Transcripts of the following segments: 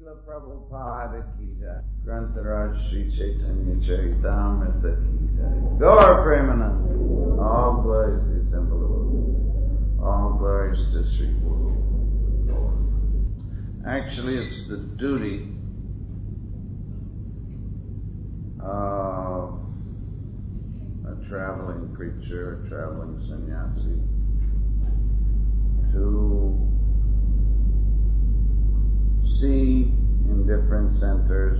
Srila Prabhupada ki jai. Grantaraj Sri Chaitanya Charitamrita ki jai. Gaur Premanand. All glories to the Assembled Lord. All glories to Sri Guru. Actually, it's the duty of a traveling preacher, a traveling sannyasi, to see in different centers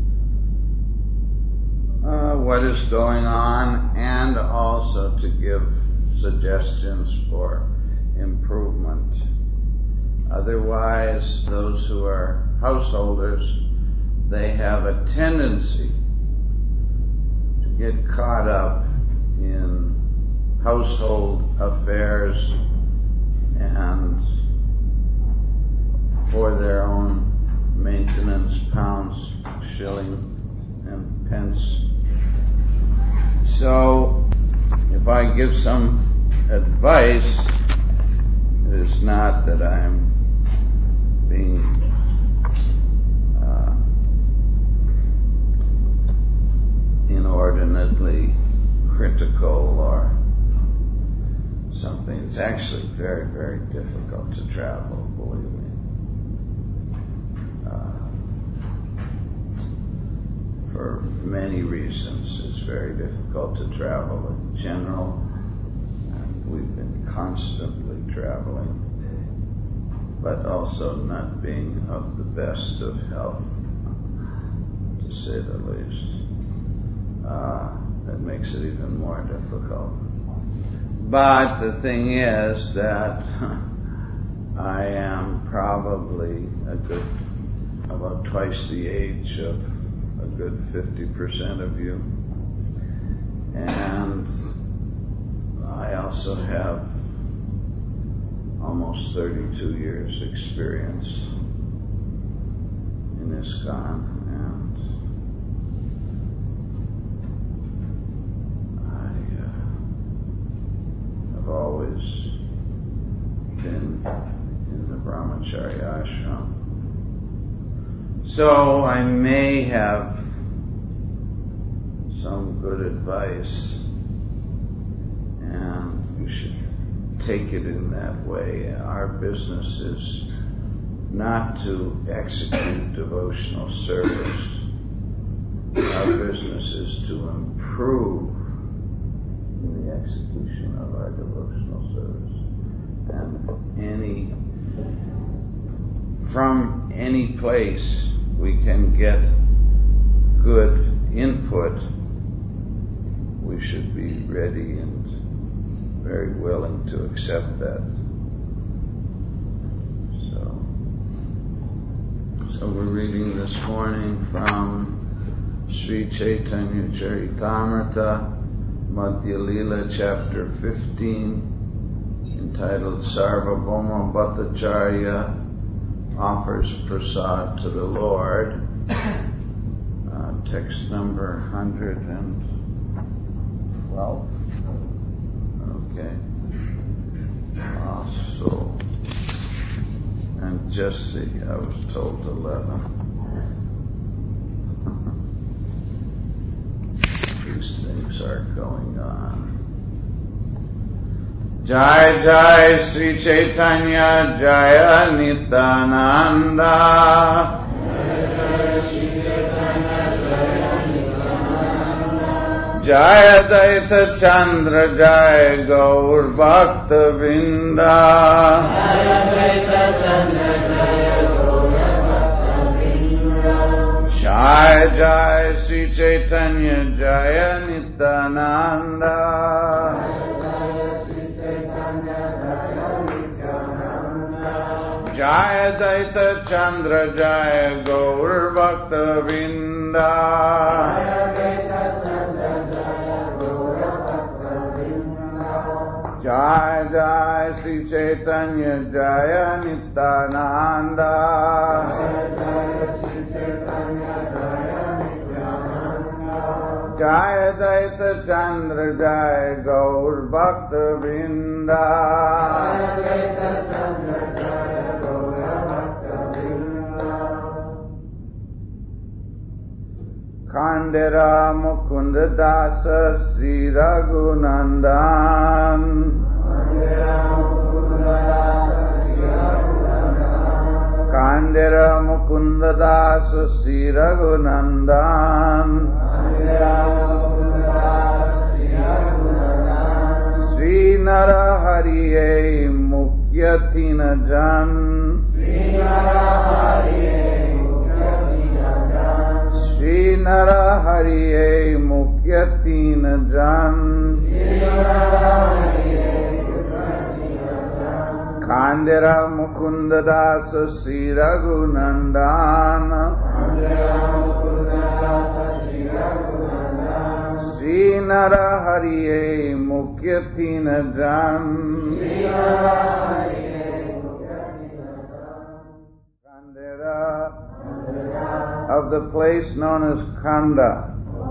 what is going on, and also to give suggestions for improvement. Otherwise, those who are householders, they have a tendency to get caught up in household affairs and for their own maintenance, pounds, shilling, and pence. So, if I give some advice, it is not that I am being inordinately critical or something. It's actually very, very difficult to travel, believe me. For many reasons, it's very difficult to travel in general, and we've been constantly traveling, but also not being of the best of health, to say the least. That makes it even more difficult. But the thing is that I am probably about twice the age of a good 50% of you. And I also have almost 32 years experience in ISKCON, and I have always been in the Brahmacharya ashram. So I may have some good advice, and you should take it in that way. Our business is not to execute devotional service. Our business is to improve in the execution of our devotional service. And from any place we can get good input, we should be ready and very willing to accept that. So we're reading this morning from Sri Chaitanya Charitamrita, Madhya Lila, chapter 15, entitled Sarvabhauma Bhattacharya offers prasad to the Lord. Text number 112. Okay. So, and Jesse, I was told 11. These things are going on. Jai Jai Sri Chaitanya Jaya Nityananda. Jaya Daita Chandra Jaya Gaur Bhakta Vinda. Jai Jai Sri Chaitanya Jaya Nityananda. Jaya Daita Chandra Jaya Gaur Bhakta Vinda. Jai Jai Sri Chaitanya Jaya Nityananda. Jaya Daita Chandra Jaya Gaur Bhakta Vinda. Kandera Mukunda Dasa Sri Raghunandan. Kandera Mukunda Dasa Sri Raghunandan. Sri Narahariye Mukyatina Jan. Sri Narahariye Mukyatina Jan. Kandera Mukunda Dasa Sri Raghunandan. Sri Narahariye Mukyatina Jan. Kandera of the place known as Khanda.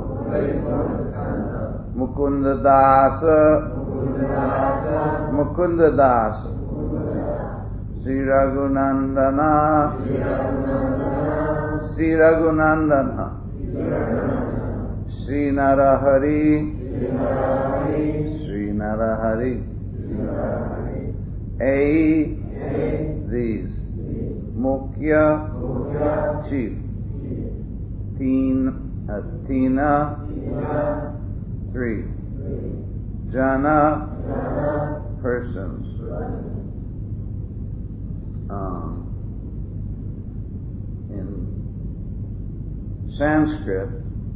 Mukunda Dasa. Mukunda Dasa. Sri Raghunandana. Sri Raghunandana. Sri Narahari. Sri Narahari. These. Mukya, chief. Tina, 3. Jana, persons. In Sanskrit,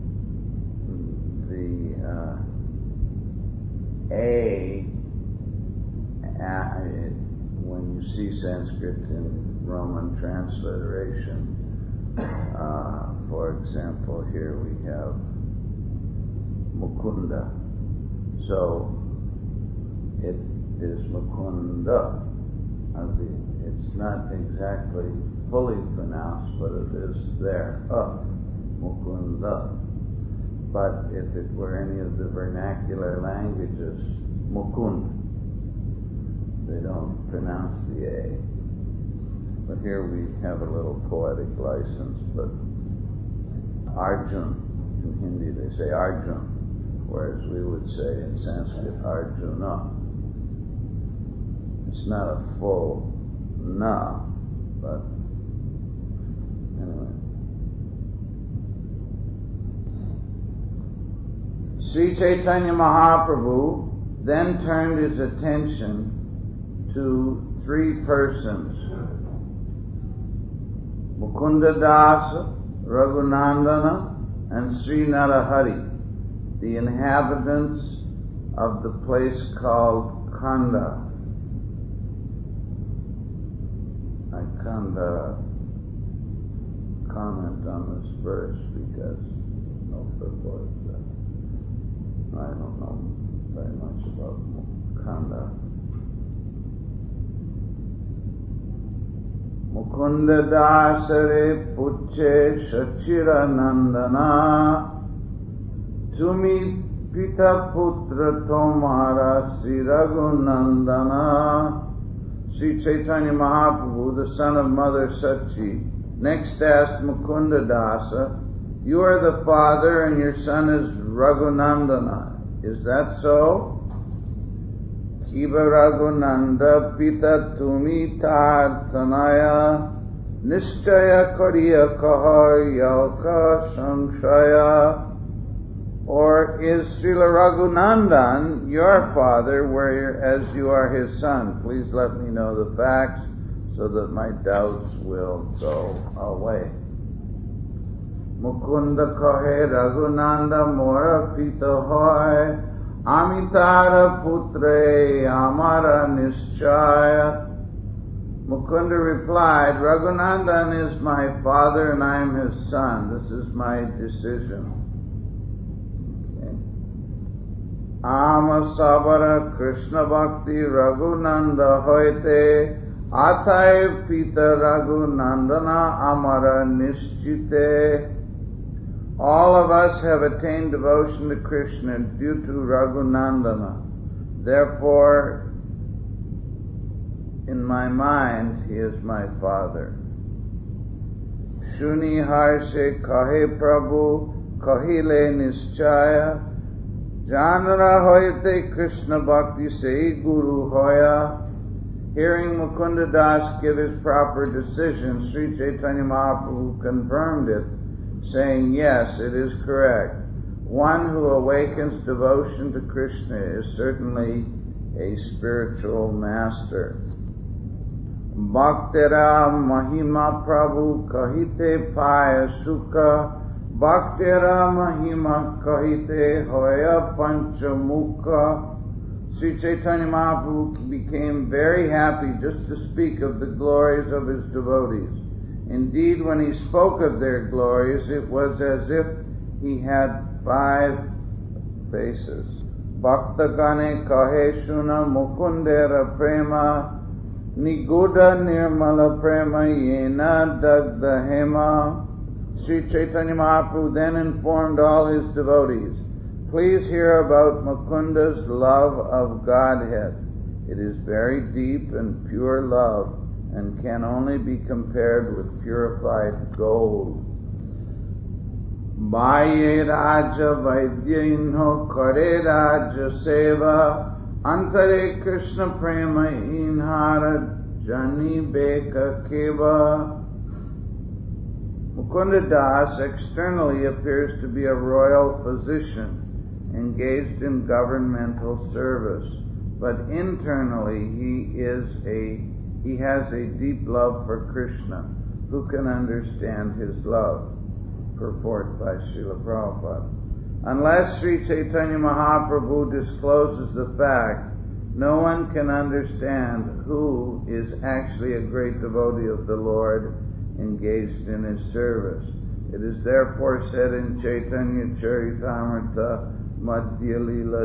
the when you see Sanskrit in Roman transliteration, for example, here we have Mukunda. So it is Mukunda. It's not exactly fully pronounced, but it is there. Mukunda. But if it were any of the vernacular languages, Mukund. They don't pronounce the A. But here we have a little poetic license, but Arjun, in Hindi they say Arjun, whereas we would say in Sanskrit Arjuna. It's not a full na, but anyway. Sri Chaitanya Mahaprabhu then turned his attention to 3 persons. Mukunda Dasa, Raghunandana, and Sri Narahari, the inhabitants of the place called Khanda. I can't comment on this verse because no purport. I don't know very much about Khanda. Mukunda Dasare Puche Shachira Nandana Tumi Pita Putra Tomara Sri Raghunandana. Sri Chaitanya Mahaprabhu, the son of Mother Sachi, next asked Mukunda Dasa, "You are the father and your son is Raghunandana. Is that so?" Kiva Raghunanda Pita Tumi Tartanaya Nischaya Kariya Kaha Yauka Samshaya. Or is Srila Raghunandan your father, whereas you are his son? Please let me know the facts so that my doubts will go away. Mukunda kahe Raghunanda mora pita hoy amitara putre amara nischaya. Mukunda replied, Raghunandan is my father and I am his son. This is my decision. Ama sabara Krishna bhakti Raghunanda hoite athay pita Raghunandana amara nischite. All of us have attained devotion to Krishna due to Raghunandana. Therefore, in my mind, he is my father. Shuni harshe kahe Prabhu kahile nischaya, janra hoyate Krishna bhakti se guru hoya. Hearing Mukunda Das give his proper decision, Sri Chaitanya Mahaprabhu confirmed it, saying, yes, it is correct. One who awakens devotion to Krishna is certainly a spiritual master. Bhaktera Mahima Prabhu Kahite Paya Sukha, Bhaktera Mahima Kahite Hoya Panchamukha. Sri Chaitanya Mahaprabhu became very happy just to speak of the glories of his devotees. Indeed, when he spoke of their glories, it was as if he had 5 faces. Bhakta Gane Kahe Shuna Mukundera Prema, Niguda Nirmala Prema Yena Dagda Hema. Sri Chaitanya Mahaprabhu then informed all his devotees, please hear about Mukunda's love of Godhead. It is very deep and pure love and can only be compared with purified gold. Baye Raja Vaidyainho Kare Raja Seva, Antare Krishna Prema Inhara Jani Beka Keva. Mukunda Das externally appears to be a royal physician engaged in governmental service, but internally he has a deep love for Krishna. Who can understand his love? Purport by Srila Prabhupada. Unless Sri Chaitanya Mahaprabhu discloses the fact, no one can understand who is actually a great devotee of the Lord engaged in his service. It is therefore said in Chaitanya Charitamrita Madhya Lila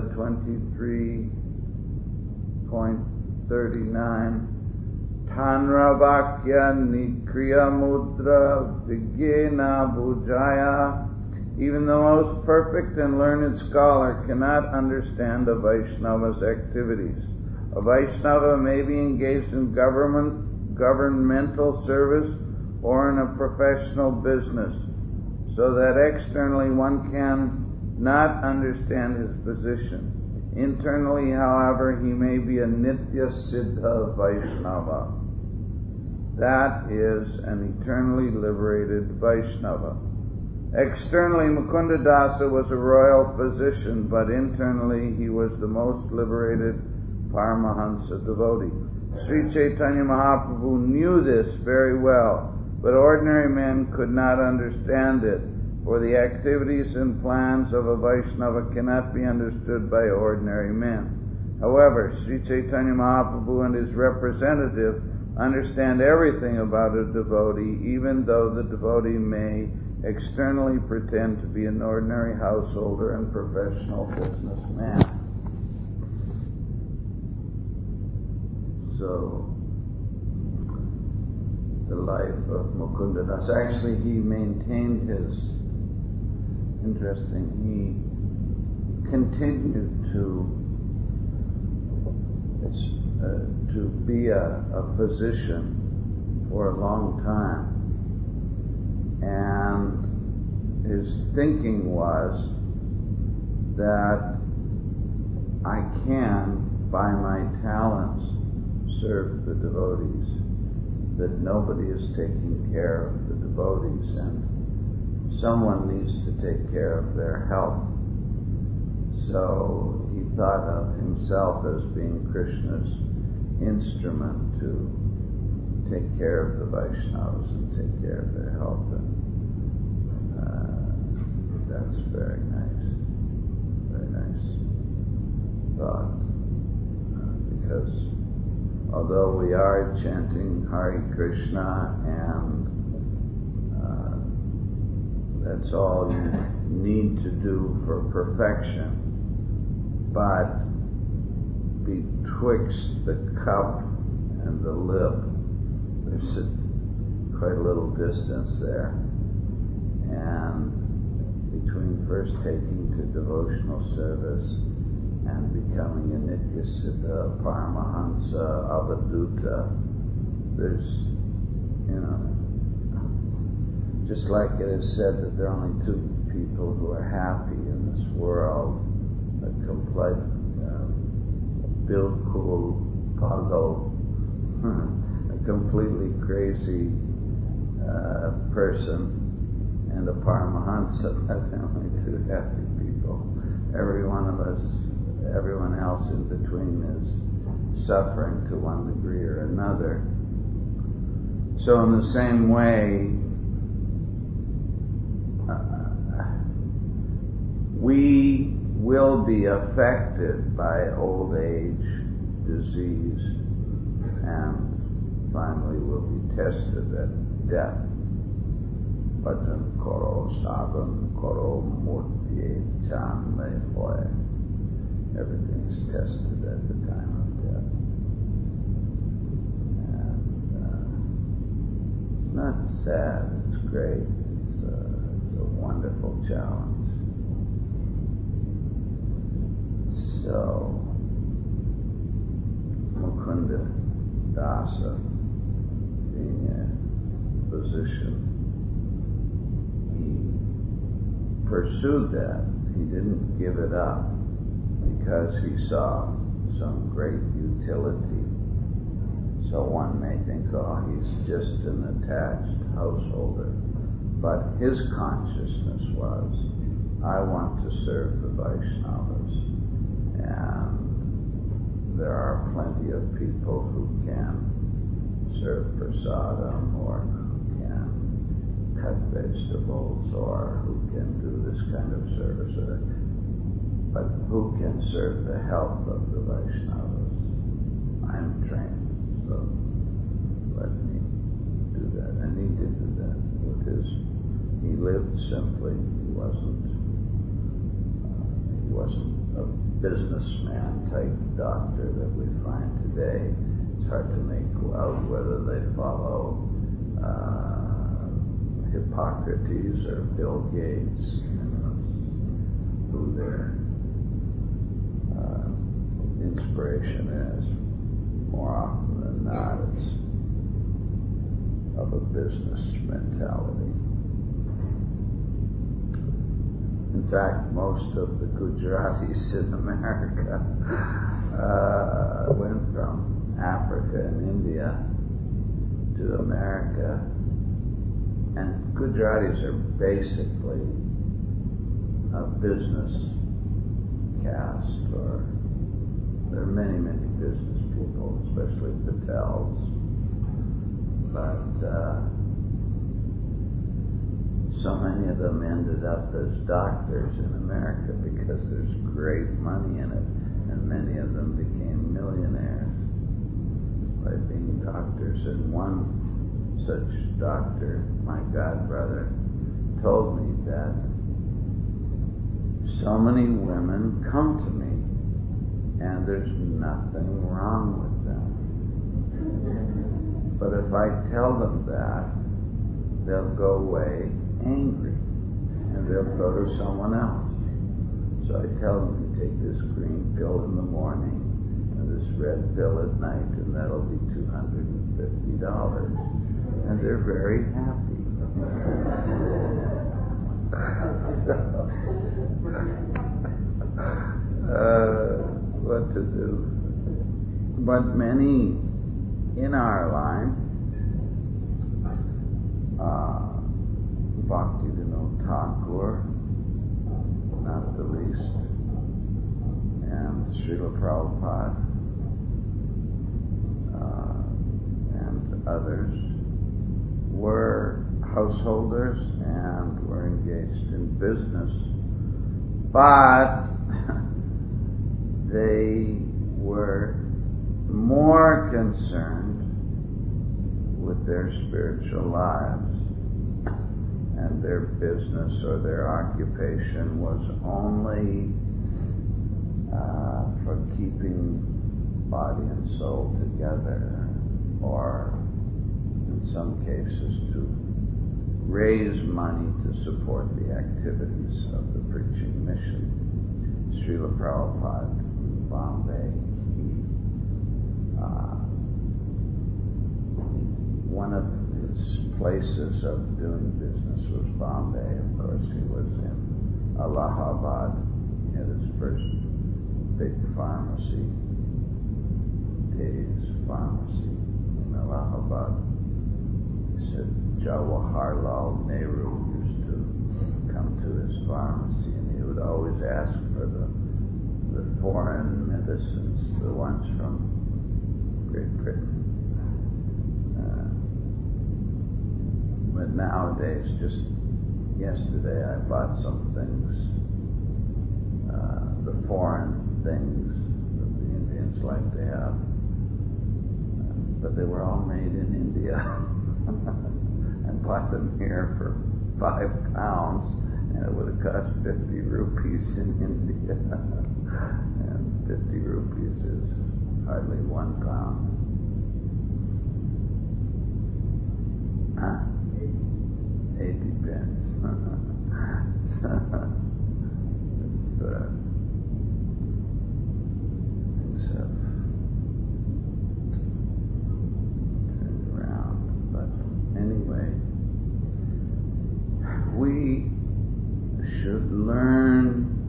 23.39, Tanra Vakya Nikriya Mudra Vigyena Bhujaya. Even the most perfect and learned scholar cannot understand a Vaishnava's activities. A Vaishnava may be engaged in governmental service or in a professional business, so that externally one can not understand his position. Internally, however, he may be a Nitya Siddha Vaishnava. That is an eternally liberated Vaishnava. Externally, Mukunda Dasa was a royal physician, but internally he was the most liberated Paramahansa devotee. Sri Chaitanya Mahaprabhu knew this very well, but ordinary men could not understand it, for the activities and plans of a Vaishnava cannot be understood by ordinary men. However, Sri Chaitanya Mahaprabhu and his representative understand everything about a devotee, even though the devotee may externally pretend to be an ordinary householder and professional businessman. So, the life of Mukunda Das. Actually, he maintained his, he continued to be a physician for a long time. And his thinking was that I can, by my talents, serve the devotees, that nobody is taking care of the devotees, and someone needs to take care of their health. So he thought of himself as being Krishna's instrument to take care of the Vaishnavas and take care of their health. And that's very nice thought. Because although we are chanting Hare Krishna, and that's all you need to do for perfection, but betwixt the cup and the lip, there's quite a little distance there. And between first taking to devotional service and becoming a Nitya Siddha, Paramahansa, Avadhuta, there's, just like it is said that there are only 2 people who are happy in this world, a complete bilkul pagal, a completely crazy person, and a paramahansa, that's only two happy people. Every one of us, everyone else in between is suffering to one degree or another. So in the same way, we will be affected by old age, disease, and finally will be tested at death. Bhajan karo sadhan karo murti chan me hoy. Everything is tested at the time of death. And it's not sad, it's great. It's a wonderful challenge. So, Mukunda Dasa, being a physician, he pursued that. He didn't give it up because he saw some great utility. So one may think, oh, he's just an attached householder. But his consciousness was, I want to serve the Vaishnavas. And there are plenty of people who can serve prasadam, or who can cut vegetables, or who can do this kind of service, but who can serve the health of the Vaishnavas? I'm trained, so let me do that. And he did do that with he lived simply. He wasn't a businessman type doctor that we find today. It's hard to make out whether they follow Hippocrates or Bill Gates, who their inspiration is. More often than not, it's of a business mentality. In fact, most of the Gujaratis in America went from Africa and India to America, and Gujaratis are basically a business caste, or there are many, many business people, especially Patels, but so many of them ended up as doctors in America because there's great money in it, and many of them became millionaires by being doctors. And one such doctor, my godbrother, told me that so many women come to me and there's nothing wrong with them. But if I tell them that, they'll go away angry, and they'll go to someone else. So I tell them, you take this green pill in the morning and this red pill at night, and that'll be $250. And they're very happy. What to do? But many in our line, Bhaktivinoda Thakur, not the least, and Srila Prabhupada, and others, were householders and were engaged in business, but they were more concerned with their spiritual lives, and their business or their occupation was only for keeping body and soul together, or in some cases to raise money to support the activities of the preaching mission. Srila Prabhupada in Bombay, one of his places of doing business was Bombay. Of course, he was in Allahabad. He had his first big pharmacy, Dave's Pharmacy in Allahabad. He said Jawaharlal Nehru used to come to his pharmacy, and he would always ask for the foreign medicines, the ones from Great Britain. But nowadays, just yesterday, I bought some things, the foreign things that the Indians like to have, but they were all made in India. And bought them here for £5, and it would have cost 50 rupees in India. And 50 rupees is hardly £1. Huh? 80 pence. Things have turned around. But anyway, we should learn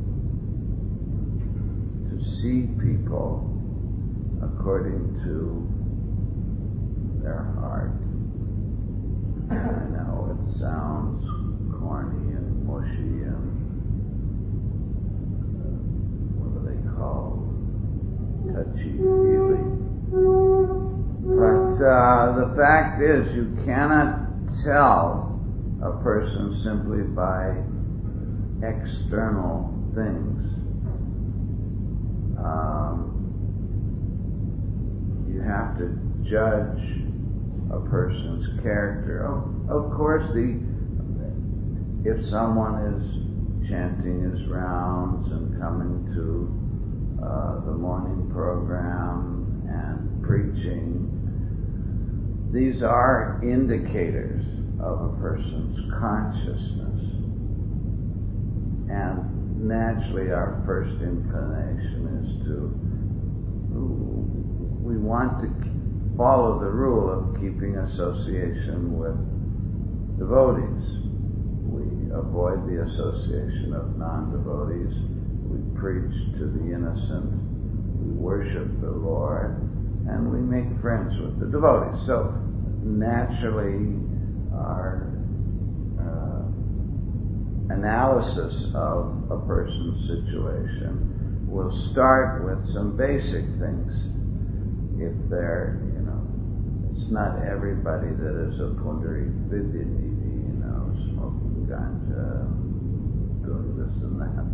to see people according to their heart. I know it sounds corny and mushy and what do they call touchy-feely. But the fact is, you cannot tell a person simply by external things. You have to judge a person's character. Of course, if someone is chanting his rounds and coming to the morning program and preaching, these are indicators of a person's consciousness. And naturally, our first inclination is we want to follow the rule of keeping association with devotees. We avoid the association of non-devotees. We preach to the innocent. We worship the Lord. And we make friends with the devotees. So naturally, our analysis of a person's situation will start with some basic things. If they're, it's not everybody that is a Pundari Vidyanidhi, smoking ganja, doing this and that,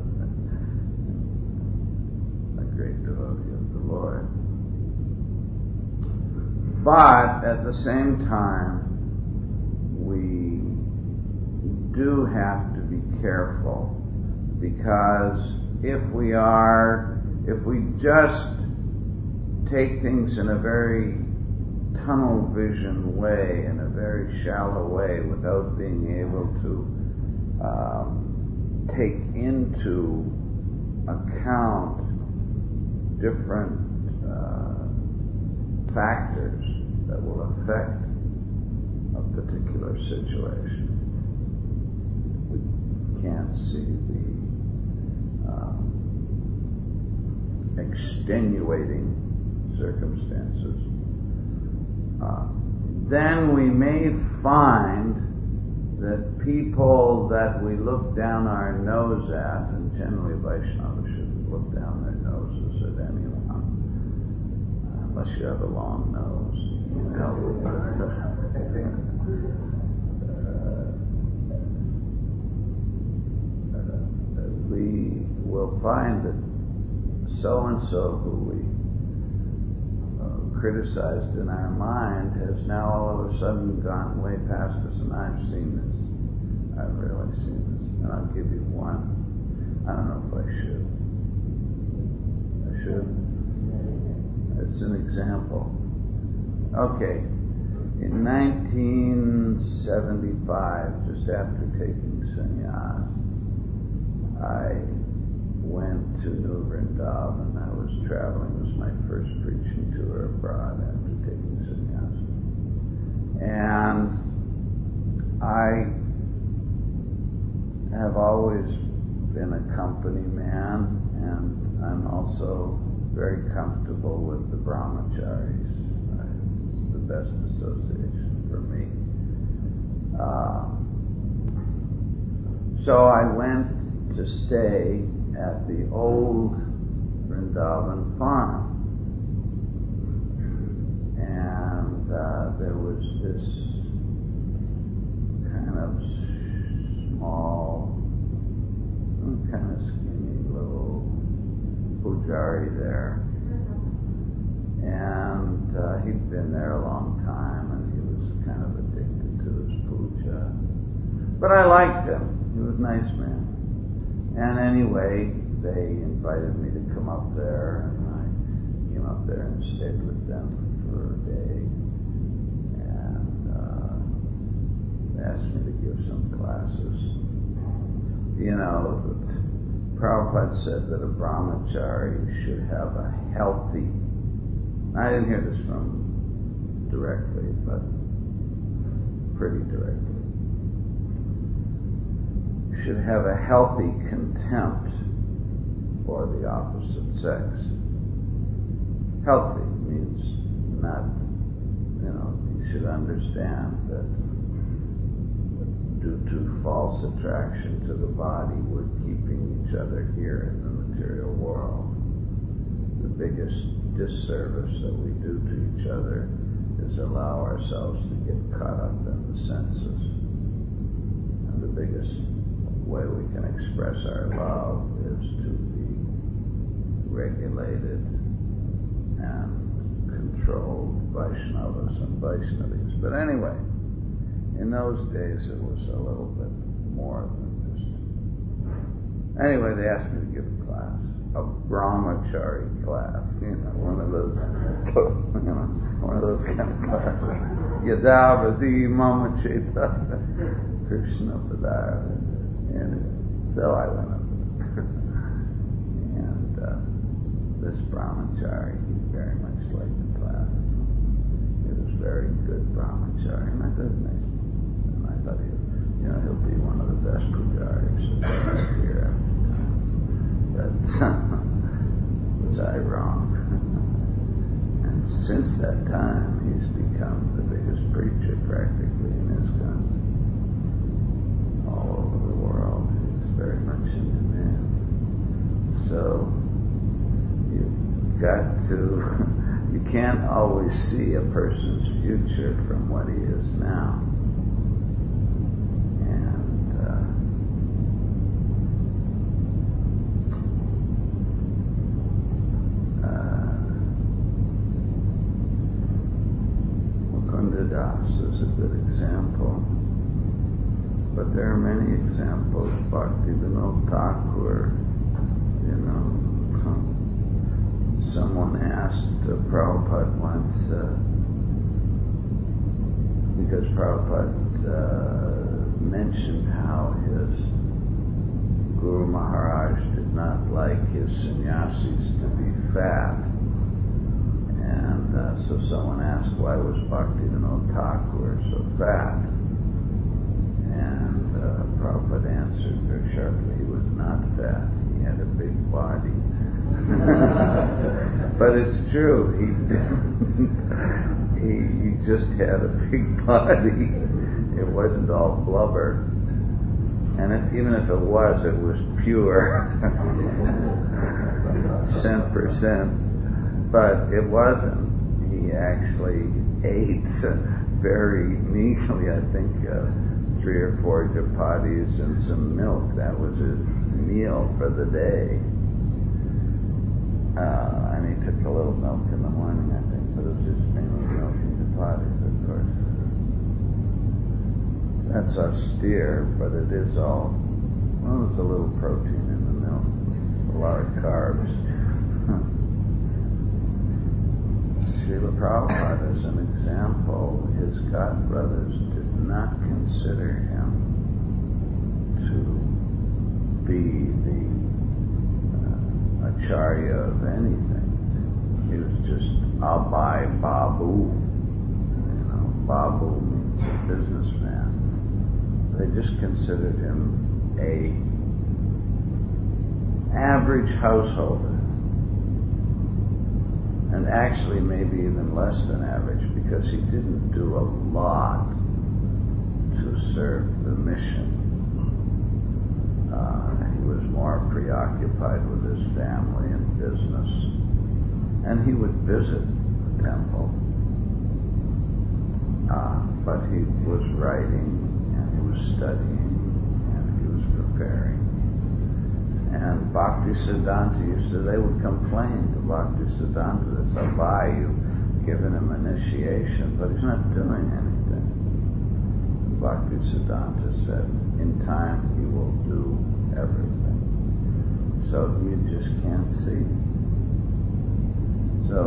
a great devotee of the Lord. But at the same time, we do have to be careful, because if we just take things in a very tunnel vision way, in a very shallow way, without being able to take into account different factors that will affect a particular situation. We can't see the extenuating circumstances. Then we may find that people that we look down our nose at, and generally Vaishnavas shouldn't look down their noses at anyone, unless you have a long nose, we will find that so-and-so who we criticized in our mind has now all of a sudden gone way past us, and I've seen this. I've really seen this. And I'll give you one. I don't know if I should. I should? It's an example. Okay. In 1975, just after taking sannyas, I went to New Vrindavan. I was traveling. It was my first preaching tour abroad after taking sannyas. And I have always company man, and I'm also very comfortable with the brahmacharis. It's the best association for me. So I went to stay at the old Vrindavan farm. And there was this kind of small, kind of skinny little pujari there. And he'd been there a long time, and he was kind of addicted to his puja. But I liked him. He was a nice man. And anyway, they invited me to come up there, and I came up there and stayed with them for a day. And they asked me to give some classes. You know, Prabhupada said that a brahmachari should have a healthy, I didn't hear this from directly, but pretty directly, should have a healthy contempt for the opposite sex. Healthy means not, you should understand that due to false attraction to the body, we're keeping each other here in the material world. The biggest disservice that we do to each other is allow ourselves to get caught up in the senses. And the biggest way we can express our love is to be regulated and controlled Vaishnavas and Vaishnavis. But anyway, in those days it was a little bit more than just... Anyway, they asked me to give a class, a brahmachari class, one of those kind of classes. Yadavadi mama cheta Krishna padara. And so I went up there. And this brahmachari, he very much liked the class. He was very good brahmachari, and I thought nice. And I thought he'll be one of the best pujaris here after time. But was I wrong? And since that time, he's become the biggest preacher practically in his country. All over the world. He's very much in demand. So you've got to, you can't always see a person's future from what he is now. And Mukunda Das is a good example. But there are many examples. Bhaktivinoda Thakur, someone asked Prabhupada once, because Prabhupada mentioned how his Guru Maharaj did not like his sannyasis to be fat. And so someone asked, why was Bhaktivinoda Thakur so fat? And Prabhupada answered very sharply, he was not fat, he had a big body. But it's true, he just had a big body. It wasn't all blubber. And even if it was pure, 100%. But it wasn't. He actually ate very meekly, I think, 3 or 4 chapatis and some milk. That was his meal for the day. And he took a little milk in the morning, I think, but it was just mainly milk and chapatis, of course. That's austere, but it is all, there's a little protein in the milk, a lot of carbs. Srila Prabhupada is an example. His godbrothers did not consider him to be the acharya of anything. He was just Abai Babu. Babu means a businessman. They just considered him average householder, and actually maybe even less than average, because he didn't do a lot to serve the mission. He was more preoccupied with his family and business, and he would visit the temple, but he was writing, and he was studying, and he was preparing. And Bhaktisiddhanta they would complain to Bhaktisiddhanta that Sabayu given him initiation, but he's not doing anything. Bhaktisiddhanta said, in time he will do everything. So you just can't see. So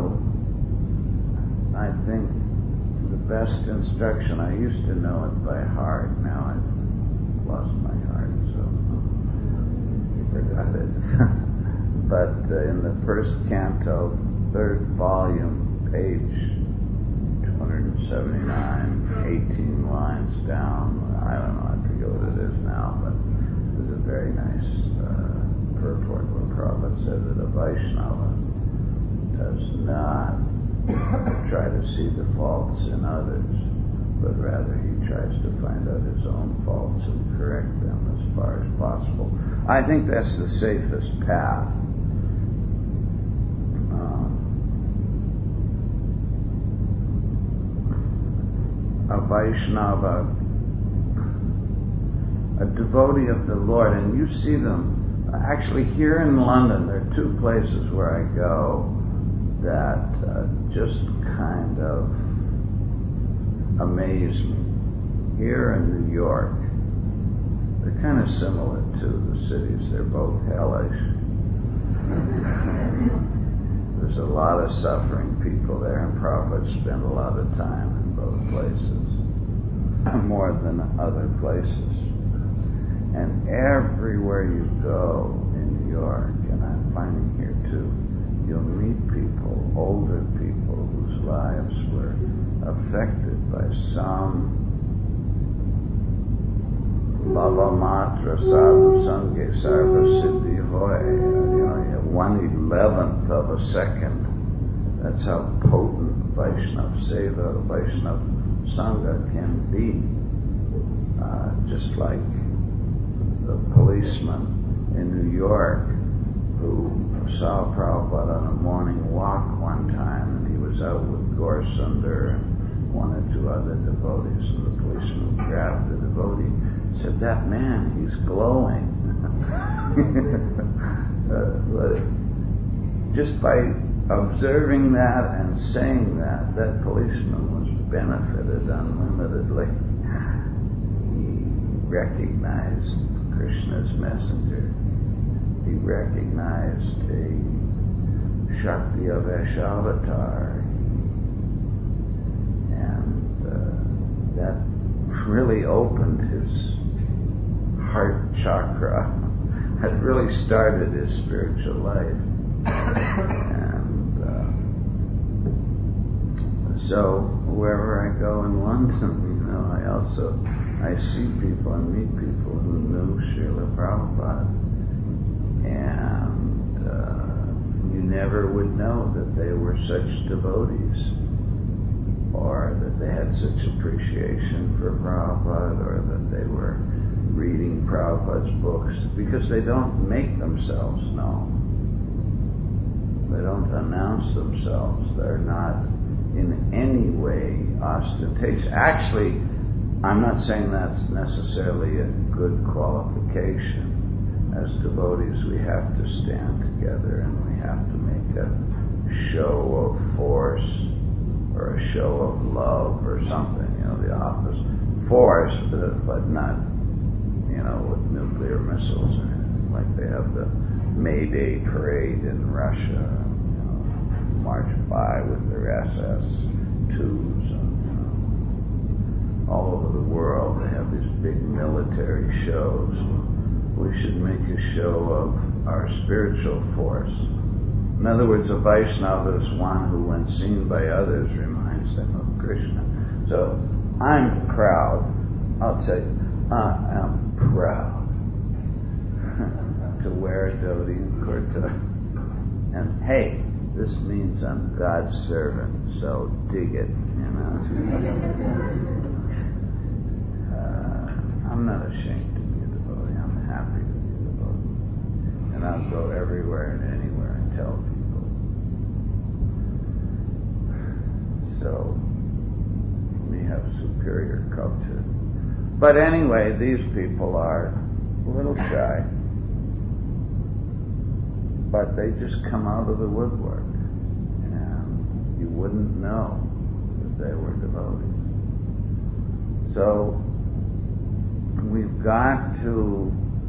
I think the best instruction, I used to know it by heart, now I've lost my heart, so forgot it. But in the first canto, third volume, page 279, 18 lines down, I don't know, I forget what it is now, but it was a very nice purport where Prabhupada said that a Vaishnava does not try to see the faults in others, but rather he tries to find out his own faults and correct them as far as possible. I think that's the safest path. A Vaishnava, a devotee of the Lord, and you see them, actually here in London, there are two places where I go that just kind of amaze me. Here in New York, they're kind of similar to the cities. They're both hellish. There's a lot of suffering people there, and Prabhupada spent a lot of time in both places, more than other places. And everywhere you go in New York, and I'm finding here too, you'll meet people, older people, whose lives were affected by some Lava Matra Sadhu Sangye Sarva Siddhi Hoy, 1/11th of a second. That's how potent Vaishnav Seva, Vaishnav Sangha can be. Just like the policeman in New York who saw Prabhupada on a morning walk one time, and he was out with Gaurasunder and one or two other devotees, and the policeman grabbed the devotee and said, "That man, he's glowing." Just by observing that and saying that, that policeman was benefited unlimitedly. He recognized Krishna's messenger. He recognized a Shakti Aveshavatar, and that really opened his heart chakra. It really started his spiritual life. And so wherever I go in London, I see people and meet people who knew Srila Prabhupada, and you never would know that they were such devotees, or that they had such appreciation for Prabhupada, or that they were reading Prabhupada's books, because they don't make themselves known. They don't announce themselves. They're not in any way ostentatious. Actually, I'm not saying that's necessarily a good qualification. As devotees, we have to stand together, and we have to make a show of force, or a show of love, or something, the opposite. Force, but not, with nuclear missiles or anything, like they have the May Day parade in Russia, march by with their SS-2s, and all over the world they have these big military shows. We should make a show of our spiritual force. In other words, a Vaishnava is one who, when seen by others, reminds them of Krishna. So I'm proud. I'll tell you, I am proud to wear a dhoti and kurta. And hey, this means I'm God's servant, so dig it, you know. I'm not ashamed to be a devotee. I'm happy to be a devotee. And I'll go everywhere and anywhere and tell people. So, we have superior culture. But anyway, these people are a little shy. But they just come out of the woodwork. And you wouldn't know that they were devotees. So, we've got to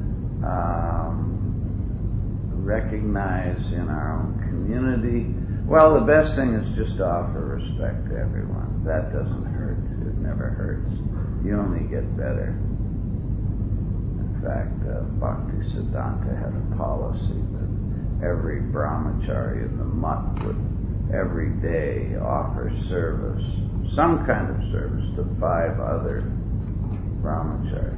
recognize in our own community. Well, the best thing is just to offer respect to everyone. That doesn't hurt. It never hurts. You only get better. In fact, Bhaktisiddhanta had a policy that every brahmachari in the mutt would every day offer service, some kind of service, to 5 other brahmacharis.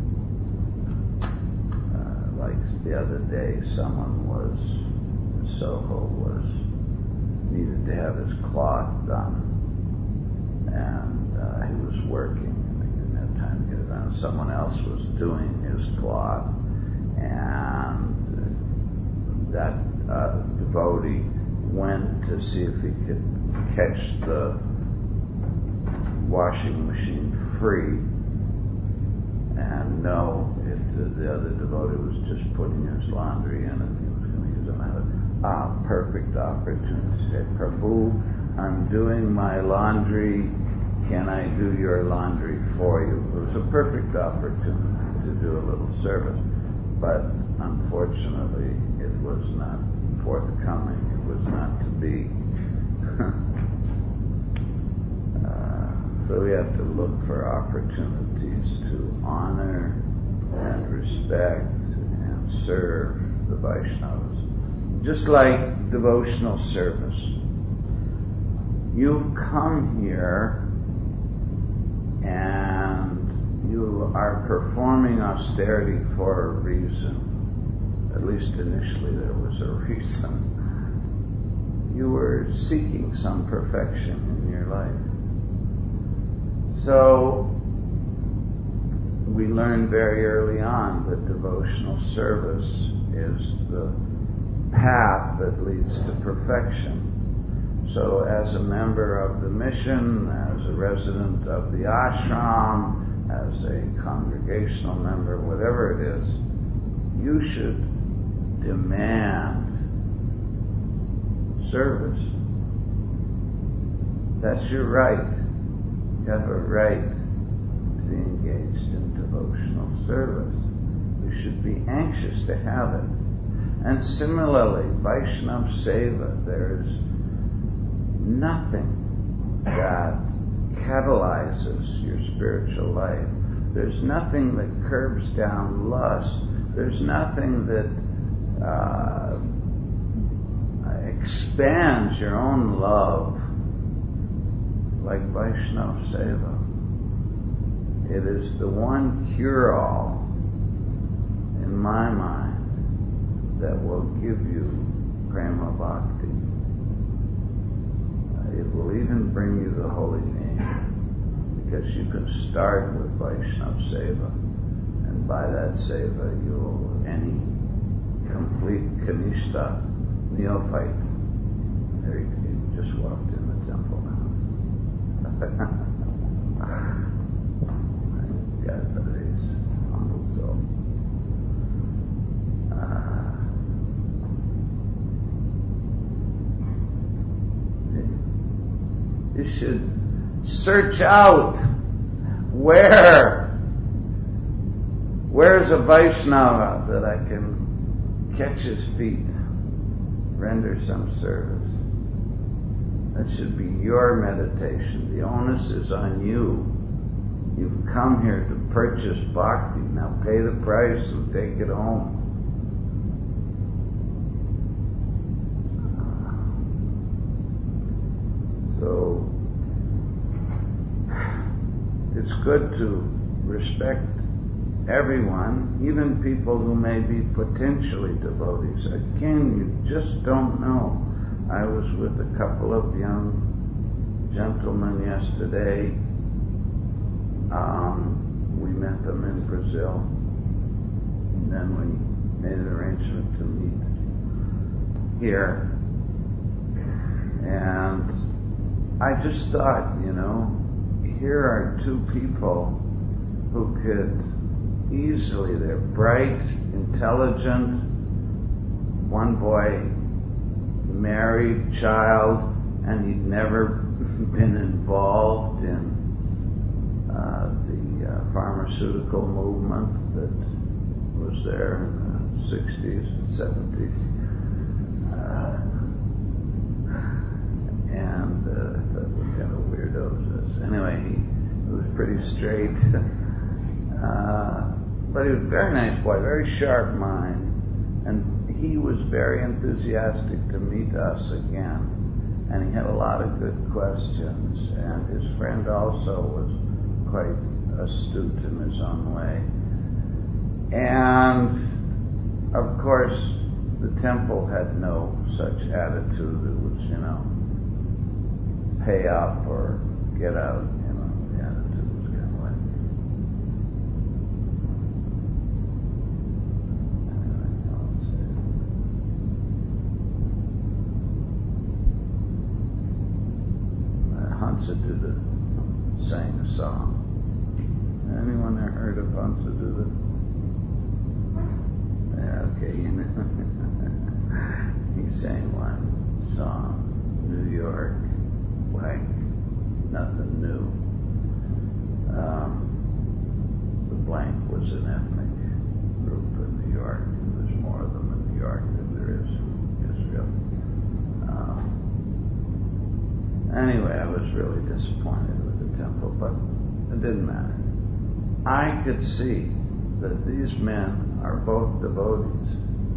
Like the other day, someone in Soho needed to have his cloth done, and he was working, and he didn't have time to get it done. Someone else was doing his cloth, and that devotee went to see if he could catch the washing machine free, and no, the other devotee was just putting his laundry in, and he was going to use another perfect opportunity to say, Prabhu, I'm doing my laundry, can I do your laundry for you? It was a perfect opportunity to do a little service, but unfortunately it was not forthcoming, it was not to be. So we have to look for opportunities to honor and respect and serve the Vaishnavas. Just like devotional service. You've come here and you are performing austerity for a reason. At least initially there was a reason. You were seeking some perfection in your life. So, we learned very early on that devotional service is the path that leads to perfection. So as a member of the mission, as a resident of the ashram, as a congregational member, whatever it is, you should demand service. That's your right. You have a right to be engaged in devotional service. You should be anxious to have it. And similarly, Vaishnav Seva, there is nothing that catalyzes your spiritual life. There's nothing that curbs down lust. There's nothing that expands your own love like Vaishnav Seva. It is the one cure-all, in my mind, that will give you Prema Bhakti. It will even bring you the holy name, because you can start with Vaishnav Seva, and by that Seva any complete Kanishta neophyte, there you just walked in the temple now. God, that is humble soul. You should search out where's a Vaishnava that I can catch his feet, render some service. That should be your meditation. The onus is on you. You've come here to purchase bhakti. Now pay the price and take it home. So, it's good to respect everyone, even people who may be potentially devotees. Again, you just don't know. I was with a couple of young gentlemen yesterday. We met them in Brazil, and then we made an arrangement to meet here. And I just thought, here are two people who could easily, they're bright, intelligent, one boy married, child, and he'd never been involved in the pharmaceutical movement that was there in the 60s and 70s. And I thought, what kind of weirdo is this? Anyway, he was pretty straight. But he was a very nice boy, very sharp mind, and he was very enthusiastic to meet us again, and he had a lot of good questions, and his friend also was quite astute in his own way. And of course, the temple had no such attitude. It was, pay up or get out, the attitude was kind of like, Hansaduda sang a song. Anyone ever heard of Hansaduda? Yeah, okay, he sang one song, New York, blank, nothing new. The blank was an ethnic group in New York, and there's more of them in New York than there is in Israel. Anyway, I was really disappointed with the temple, but it didn't matter. I could see that these men are both devotees.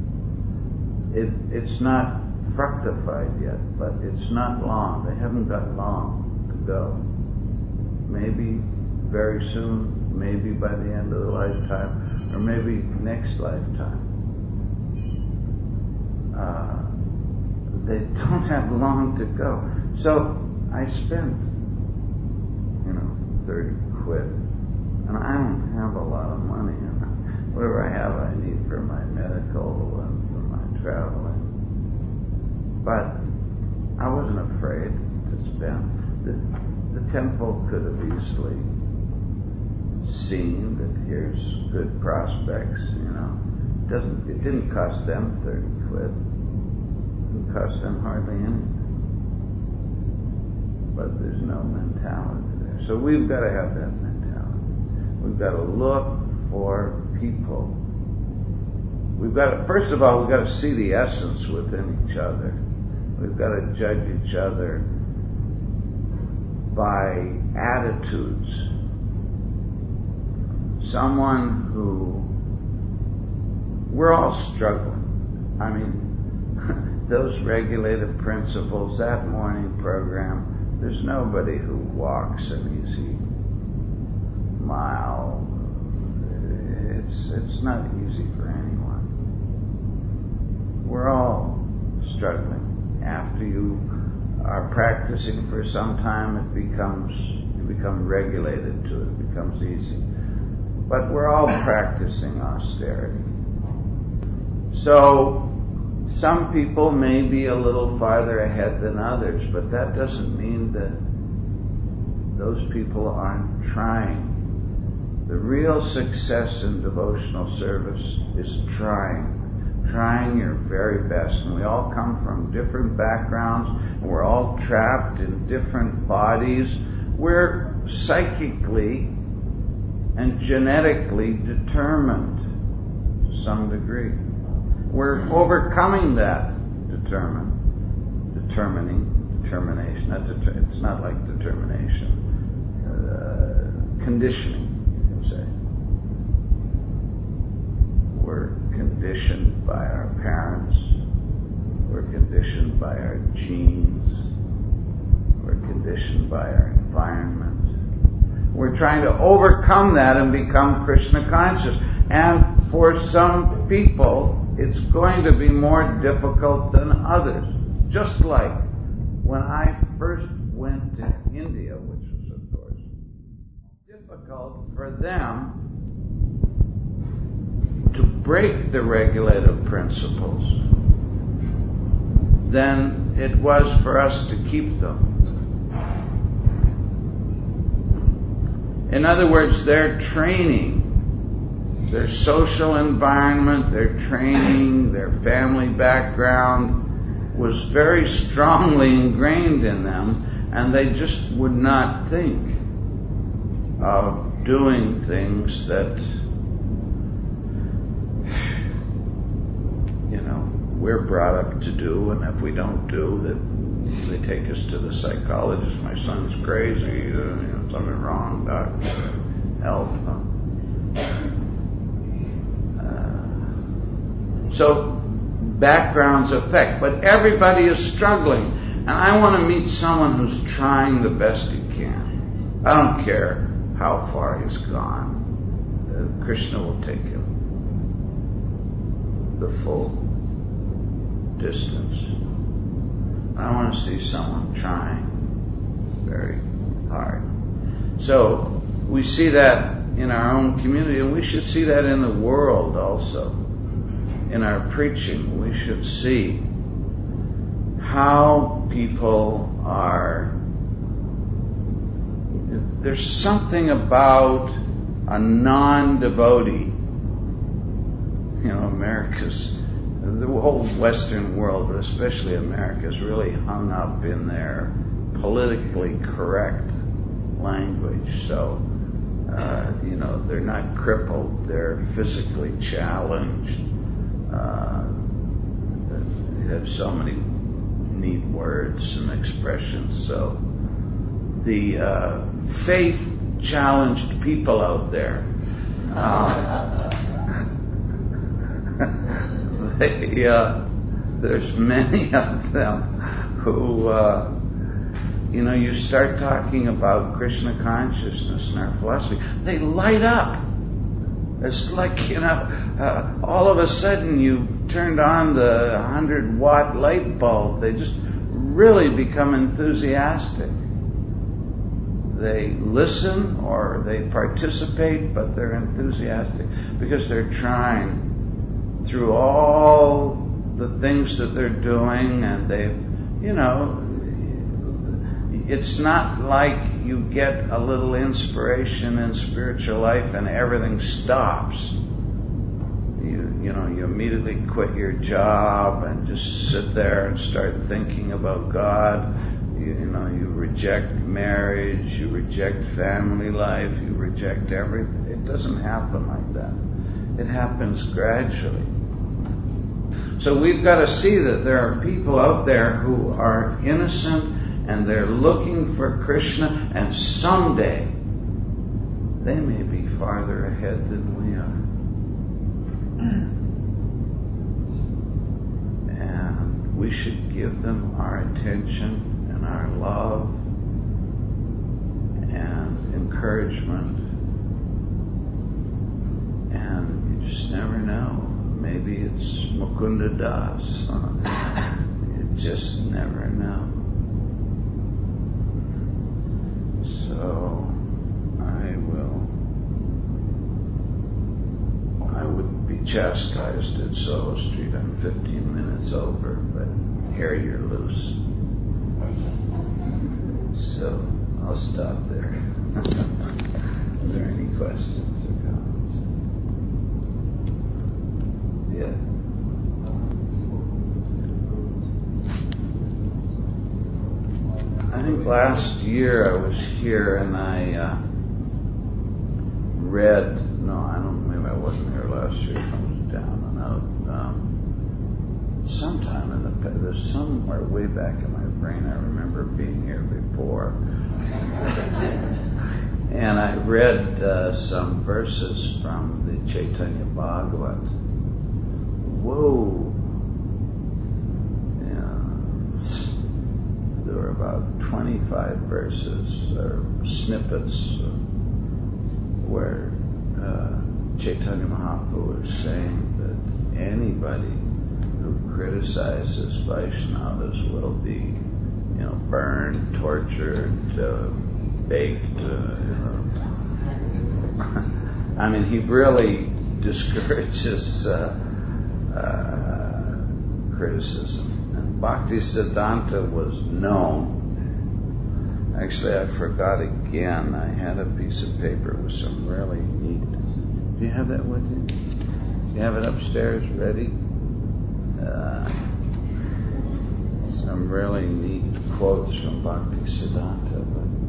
It's not fructified yet, but it's not long. They haven't got long to go. Maybe very soon, maybe by the end of the lifetime, or maybe next lifetime. They don't have long to go. So I spent, 30 quid, and I don't have a lot of money. Whatever I have, I need for my medical and for my traveling. But I wasn't afraid to spend. The temple could have easily seen that here's good prospects, It didn't cost them 30 quid. It didn't cost them hardly anything. But there's no mentality there. So we've got to have that mentality. We've got to look for people. First of all, we've got to see the essence within each other. We've got to judge each other by attitudes. Someone who, we're all struggling. I mean, those regulative principles, that morning program, there's nobody who walks an easy mile. It's not easy for anyone. We're all struggling. After you are practicing for some time, you become regulated to it. It becomes easy. But we're all practicing austerity. So some people may be a little farther ahead than others, but that doesn't mean that those people aren't trying. The real success in devotional service is trying your very best. And we all come from different backgrounds, and we're all trapped in different bodies. We're psychically and genetically determined to some degree. We're overcoming that determination. It's not like determination. Conditioning, you can say. We're conditioned by our parents. We're conditioned by our genes. We're conditioned by our environment. We're trying to overcome that and become Krishna conscious. And for some people, it's going to be more difficult than others. Just like when I first went to India, which was, of course, difficult for them to break the regulative principles than it was for us to keep them. In other words, their training, their social environment, their training, their family background was very strongly ingrained in them, and they just would not think of doing things that, we're brought up to do, and if we don't do that, they take us to the psychologist. My son's crazy, something wrong, doctor, help. So backgrounds affect, but everybody is struggling, and I want to meet someone who's trying the best he can. I don't care how far he's gone. Krishna will take him the full distance. I want to see someone trying very hard. So we see that in our own community, and we should see that in the world also. In our preaching, we should see how people are. There's something about a non-devotee. The whole Western world, but especially America, is really hung up in their politically correct language. So, they're not crippled, they're physically challenged. They have so many neat words and expressions. So, the faith-challenged people out there, there's many of them who, you start talking about Krishna consciousness and our philosophy, they light up. It's like, all of a sudden you've turned on the 100-watt light bulb. They just really become enthusiastic. They listen or they participate, but they're enthusiastic because they're trying through all the things that they're doing, and it's not like you get a little inspiration in spiritual life and everything stops. You immediately quit your job and just sit there and start thinking about God. You reject marriage, you reject family life, you reject everything. It doesn't happen like that. It happens gradually. So we've got to see that there are people out there who are innocent and they're looking for Krishna, and someday they may be farther ahead than we are. And we should give them our attention and our love and encouragement. And you just never know. Maybe it's Mukunda Das. You just never know. So I would be chastised at Soho Street. I'm 15 minutes over, but here you're loose. So I'll stop there. Are there any questions or comments? Yeah. I think last year I was here and I read, maybe I wasn't here last year, I was down and out. Sometime in there's somewhere way back in my brain I remember being here before. And I read some verses from the Chaitanya Bhagavat. Whoa! There were about 25 verses or snippets where Chaitanya Mahaprabhu is saying that anybody who criticizes Vaishnavas will be, burned, tortured, baked. I mean, he really discourages criticism. And Bhaktisiddhanta was known. Actually, I forgot again. I had a piece of paper with some really neat. Do you have that with you? You have it upstairs ready? Some really neat quotes from Bhaktisiddhanta.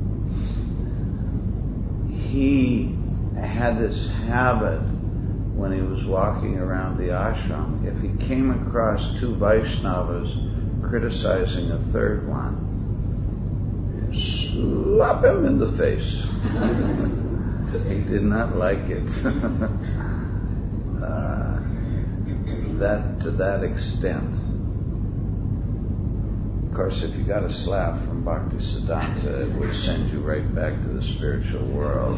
But he had this habit when he was walking around the ashram. If he came across two Vaishnavas criticizing a third one, slap him in the face. He did not like it. That to that extent. Of course, if you got a slap from Bhaktisiddhanta, it would send you right back to the spiritual world.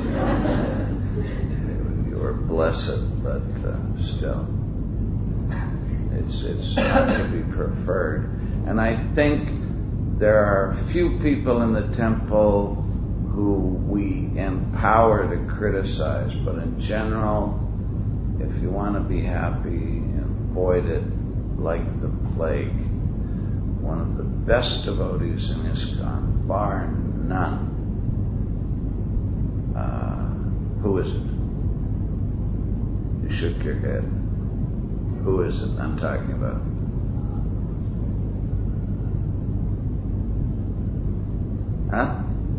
You were blessed, but still, it's not to be preferred. And I think there are few people in the temple who we empower to criticize, but in general, if you want to be happy, avoid it like the plague. One of the best devotees in ISKCON, bar none. Who is it? You shook your head. Who is it I'm talking about? Huh?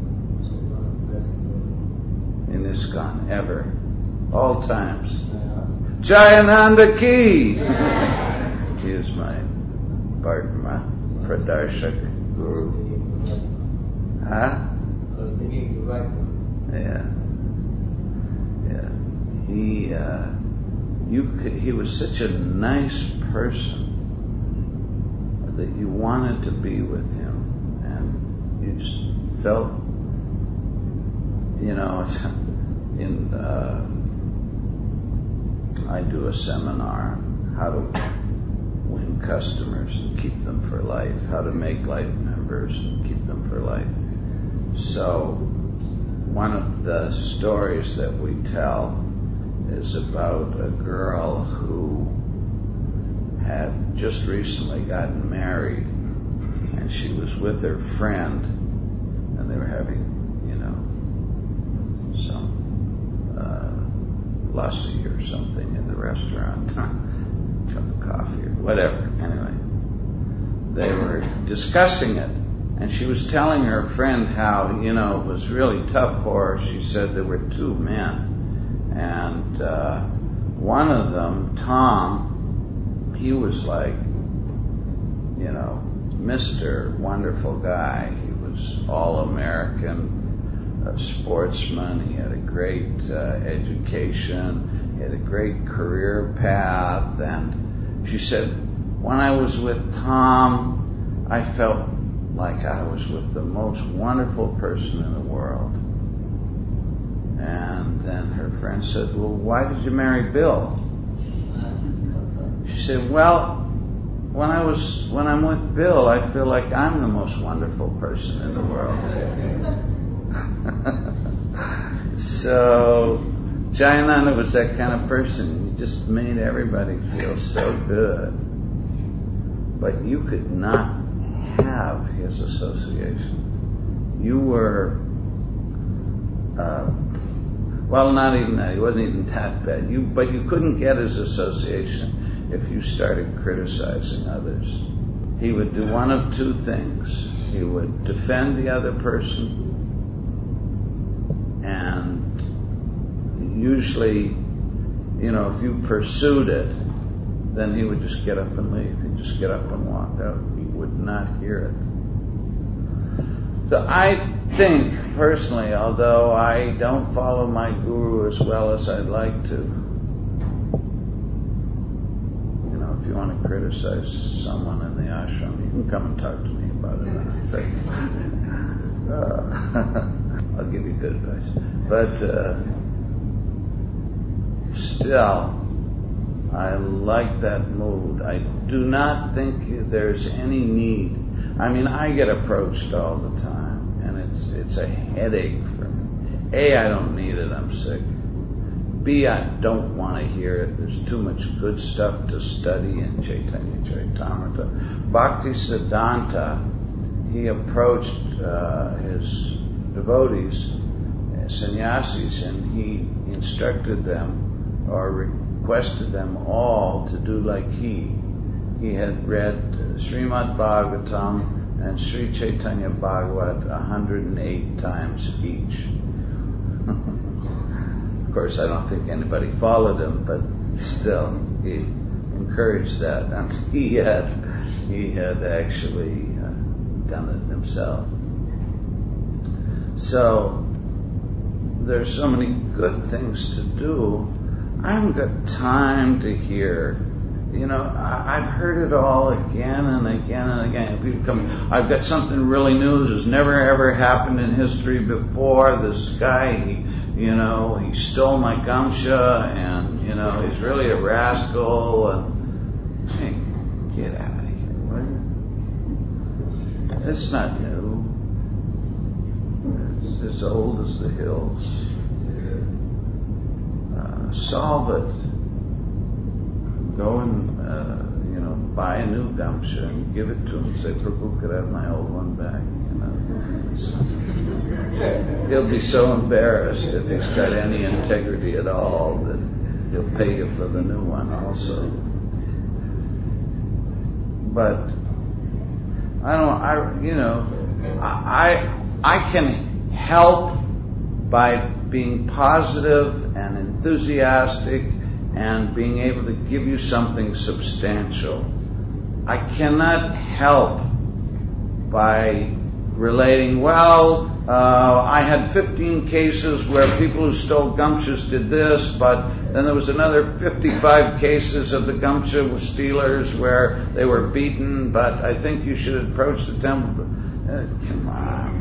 In ISKCON, ever. All times. Jayananda Ki! He is my Pradarshak Guru. Huh? I was thinking the right one. Yeah. He was such a nice person that you wanted to be with him, and you just felt, I do a seminar on how to win customers and keep them for life, how to make life members and keep them for life. So one of the stories that we tell is about a girl who had just recently gotten married, and she was with her friend, and they were having, some lassi or something in the restaurant, cup of coffee or whatever. Anyway, they were discussing it, and she was telling her friend how, it was really tough for her. She said there were two men, and one of them, Tom, he was like, Mr. Wonderful guy. He was all-American, a sportsman. He had a great education. He had a great career path. And she said, when I was with Tom, I felt like I was with the most wonderful person in the world. And then her friend said, well, why did you marry Bill? She said, well, when I'm with Bill, I feel like I'm the most wonderful person in the world. So Jayananda was that kind of person. He just made everybody feel so good. But you could not have his association. You were, not even that. He wasn't even that bad. But you couldn't get his association if you started criticizing others. He would do one of two things. He would defend the other person, and usually, if you pursued it, then he would just get up and leave. He'd just get up and walk out. He would not hear it. So I think, personally, although I don't follow my guru as well as I'd like to, if you want to criticize someone in the ashram, you can come and talk to me about it. I'll give you good advice. But still, I like that mood. I do not think there's any need. I mean, I get approached all the time, and it's a headache for me. A, I don't need it, I'm sick. B, I don't want to hear it. There's too much good stuff to study in Chaitanya Charitamrita. Bhaktisiddhanta, he approached his devotees, sannyasis, and he instructed them or requested them all to do like he. He had read Srimad Bhagavatam and Sri Chaitanya Bhagavat 108 times each. Of course, I don't think anybody followed him, but still, he encouraged that, and he had actually done it himself. So there's so many good things to do. I haven't got time to hear. I've heard it all again and again and again. People come, I've got something really new. This has never ever happened in history before. This guy, he stole my gamsha, and he's really a rascal. And hey, get out of here! It's not new. It's as old as the hills. Solve it. Go and buy a new gamsha and give it to him. Say, Prabhu, could I have my old one back? He'll be so embarrassed if he's got any integrity at all that he'll pay you for the new one also. But I can help by being positive and enthusiastic and being able to give you something substantial. I cannot help by relating, I had 15 cases where people who stole gamchas did this, but then there was another 55 cases of the gamcha stealers where they were beaten, but I think you should approach the temple. Come on.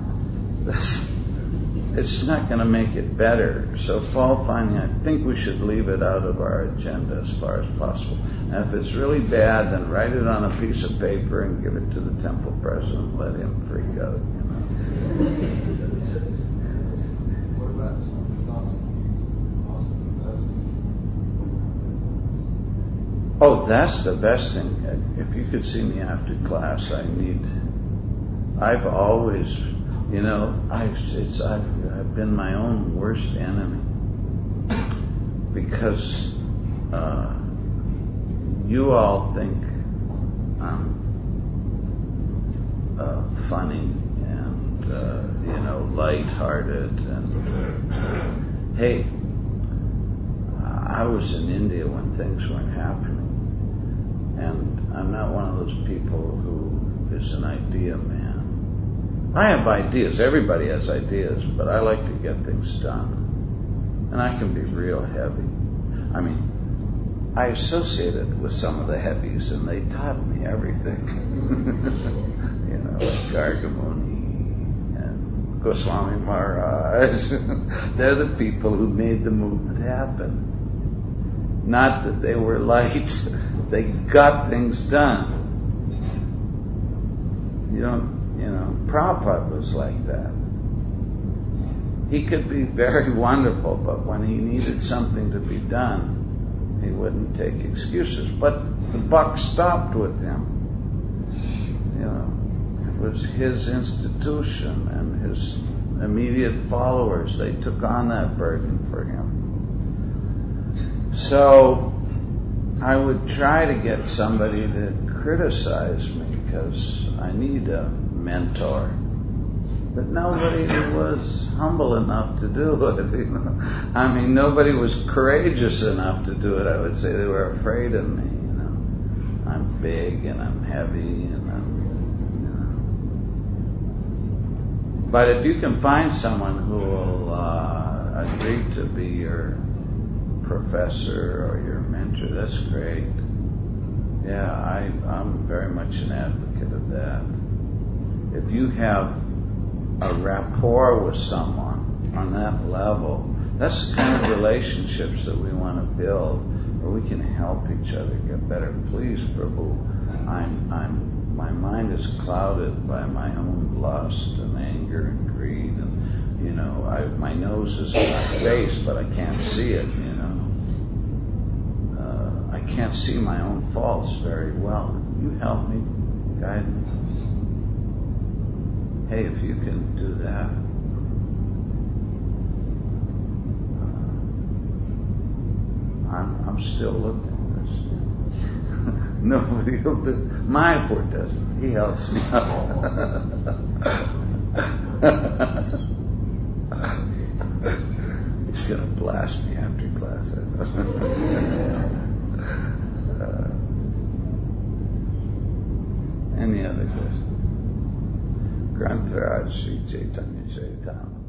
It's not going to make it better. So fault finding, I think we should leave it out of our agenda as far as possible. And if it's really bad, then write it on a piece of paper and give it to the temple president. Let him freak out. What about something awesome? Oh, that's the best thing. If you could see me after class, I've always, I've been my own worst enemy because you all think I'm funny and light-hearted, and hey, I was in India when things weren't happening, and I'm not one of those people who is an idea man. I have ideas. Everybody has ideas, but I like to get things done. And I can be real heavy. I mean, I associated with some of the heavies, and they taught me everything. Like Gargamuni and Goswami Maharaj. They're the people who made the movement happen. Not that they were light. They got things done. Prabhupada was like that. He could be very wonderful, but when he needed something to be done, he wouldn't take excuses. But the buck stopped with him. It was his institution and his immediate followers. They took on that burden for him. So I would try to get somebody to criticize me because I need a mentor. But nobody was humble enough to do it. I mean, nobody was courageous enough to do it. I would say they were afraid of me. I'm big and I'm heavy and But if you can find someone who will agree to be your professor or your mentor, that's great. Yeah, I'm very much an advocate of that. If you have a rapport with someone on that level, that's the kind of relationships that we want build, where we can help each other get better. Please, Prabhu, my mind is clouded by my own lust and anger and greed, and my nose is in my face, but I can't see it. I can't see my own faults very well. You help me, guide me. Hey, if you can do that. I'm still looking. Nobody will do. Mayapur doesn't. He helps me out. He's going to blast me after class. Any other questions? Granth Raj Sri Chaitanya Chaitanya.